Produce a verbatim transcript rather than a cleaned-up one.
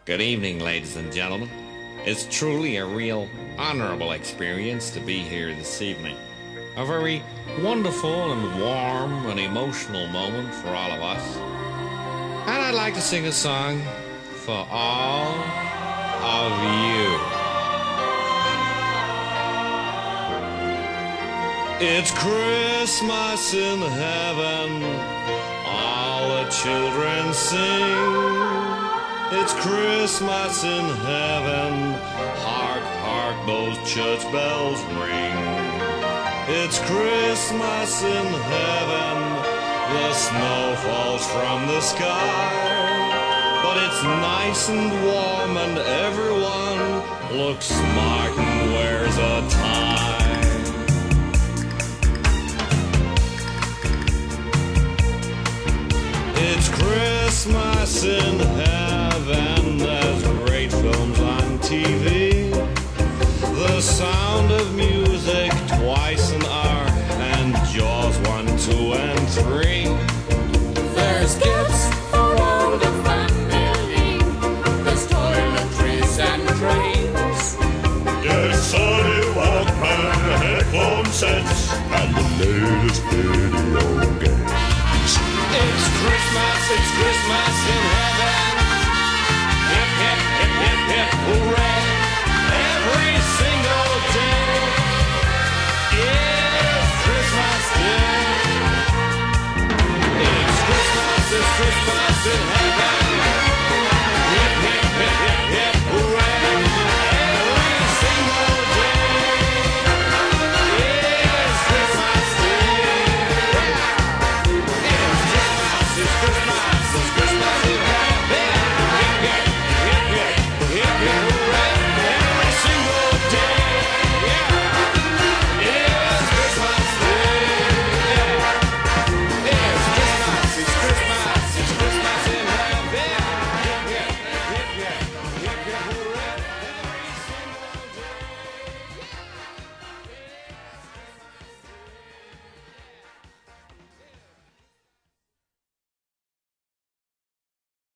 Good evening, ladies and gentlemen. It's truly a real honorable experience to be here this evening. A very wonderful and warm and emotional moment for all of us. And I'd like to sing a song for all of you. It's Christmas in heaven, all the children sing. It's Christmas in heaven, hark, hark, those church bells ring. It's Christmas in heaven, the snow falls from the sky. But it's nice and warm and everyone looks smart and wears a tie. It's Christmas in heaven, there's great films on T V. The Sound of Music, Twice an Hour, and Jaws one, two, and three. There's gifts for all the family, there's toiletries and trains. There's Sony Walkman, headphone sets, and the latest video games. It's Christmas, it's Christmas in heaven. Hip, hip, hip, hip, hip, hooray.